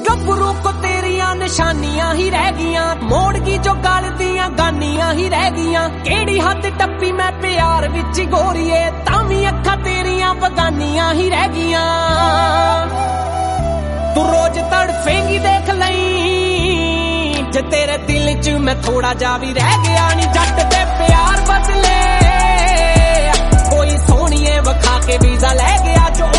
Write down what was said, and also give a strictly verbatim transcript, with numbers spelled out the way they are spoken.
गभरू को तेरिया निशानियां ही रह गियां, मोड़ की जो गल दियां गानियां ही रह गियां। केड़ी हद टप्पी मैं प्यार विच गोरीए, तावी अखां तेरिया बगानियां ही रह गियां। तू रोज तड़फेंगी देख लई, जे तेरे दिल च मैं थोड़ा जा भी रह गया नी। जट दे प्यार बदले कोई सोहणीए वखा के वीजा लै गया, जो